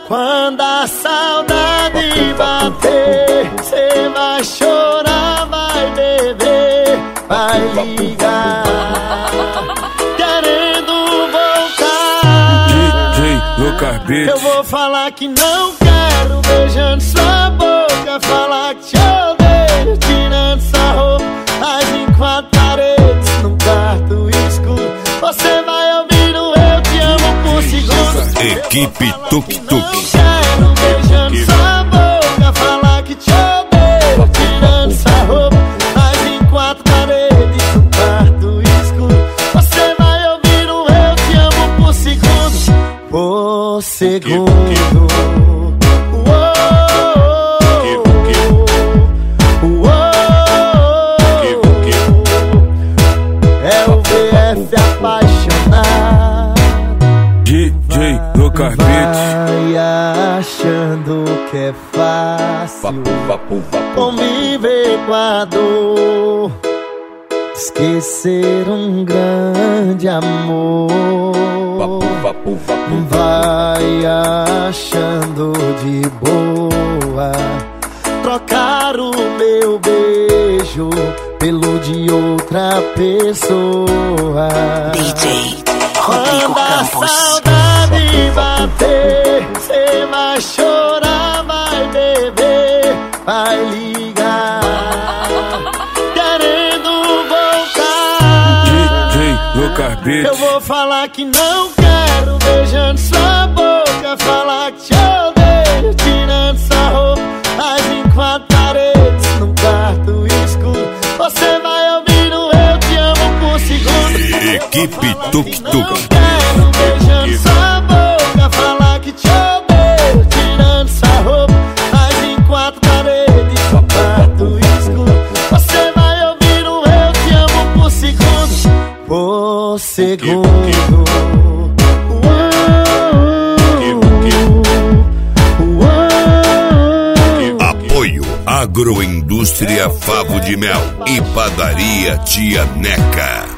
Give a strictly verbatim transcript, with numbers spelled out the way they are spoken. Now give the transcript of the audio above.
Quando a saudade bater, cê vai chorar, vai beber, vai ligar, querendo voltar. D J Lucas Beats. Eu vou falar que não quero, beijando sua boca, falar que te odeio, tirando sua roupa, mas em quatro paredes, num quarto escuro, você vai ouvir no Eu Te Amo por segundos. Equipe Tuk Tuk. Quero beijando sua boca, falar que te odeio, tirando sua roupa, mas em quatro paredes, num quarto escuro, você vai ouvir no Eu Te Amo por segundos. Por segundo. É o V F apaixonado. D J Lucas Beats. Vai achando que é fácil conviver com a dor, esquecer um grande amor. Vai achando de boa trocar o meu beijo pelo de outra pessoa. D J Rodrigo Quando a Campos. saudade bater, cê vai chorar, vai beber, vai ligar, querendo voltar. D J Lucas Beats. Eu vou falar que não quero, beijando sua boca, falar que te odeio, tirando sua roupa, mas em quatro paredes, num quarto escuro, você vai ouvir no Eu Te Amo por segundos. Equipe Tuk Não Tuk. quero, beijando sua boca, falar que te odeio, tirando sua roupa, mas em quatro paredes, num quarto escuro, você vai ouvir no Eu Te Amo por segundos. Por segundo. Apoio Agroindústria Favo de Mel e Padaria Tia Neca.